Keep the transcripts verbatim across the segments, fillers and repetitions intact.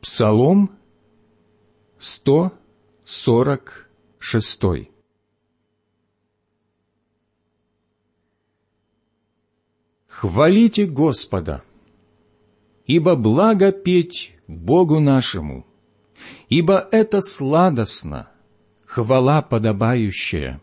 Псалом сто сорок шестой. Хвалите Господа, ибо благо петь Богу нашему, ибо это сладостно, хвала подобающая.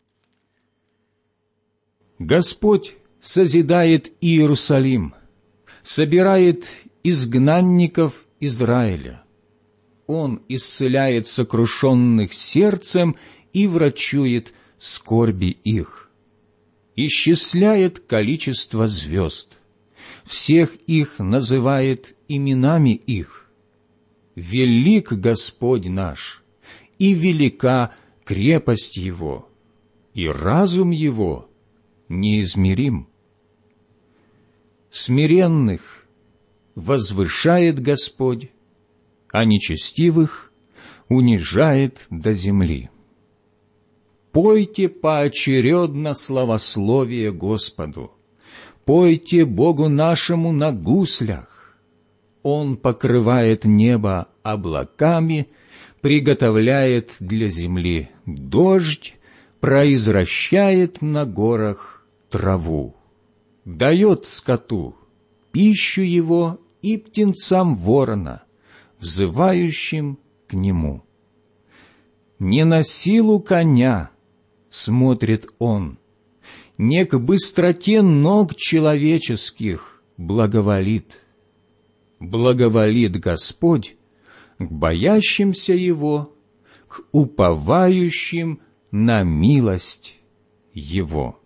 Господь созидает Иерусалим, собирает изгнанников Израиля. Он исцеляет сокрушенных сердцем и врачует скорби их. Исчисляет количество звезд, всех их называет именами их. Велик Господь наш, и велика крепость Его, и разум Его неизмерим. Смиренных возвышает Господь, а нечестивых унижает до земли. Пойте поочередно славословие Господу, пойте Богу нашему на гуслях. Он покрывает небо облаками, приготовляет для земли дождь, произвращает на горах траву, дает скоту пищу его и птенцам ворона, взывающим к нему. Не на силу коня смотрит он, не к быстроте ног человеческих благоволит. Благоволит Господь к боящимся Его, к уповающим на милость Его.